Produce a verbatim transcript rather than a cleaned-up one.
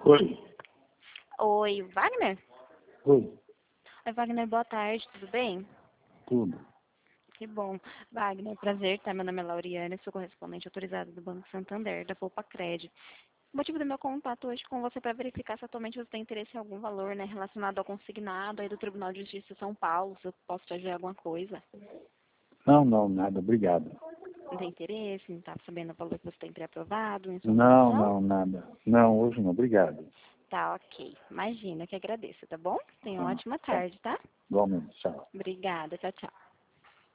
Oi. Oi, Wagner? Oi. Oi, Wagner, boa tarde, tudo bem? Tudo. Que bom. Wagner, prazer, tá? Meu nome é Lauriane, sou correspondente autorizada do Banco Santander, da Poupa Cred. O motivo do meu contato hoje com você é para verificar se atualmente você tem interesse em algum valor, né, relacionado ao consignado aí do Tribunal de Justiça de São Paulo, se eu posso te ajudar em alguma coisa. Não, não, nada, obrigado. Não tem interesse? Não tá sabendo o valor que você tem pré-aprovado em sua Não, operação? não, nada. Não, hoje não, obrigado. Tá, ok. Imagina, que agradeço, tá bom? Tenha uma Ah, ótima tá. tarde, tá? Igualmente, tchau. Obrigada, tchau, tchau.